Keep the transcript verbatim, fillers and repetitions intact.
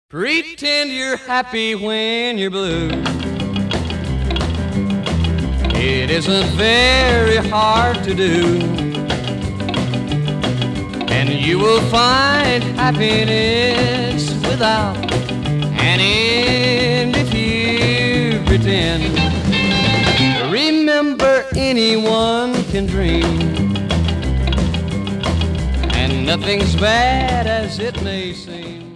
Pretend you're happy when you're blue. It isn't very hard to do, and you will find happiness without an end if you pretend. Remember, anyone can dream, and nothing's bad as it may seem.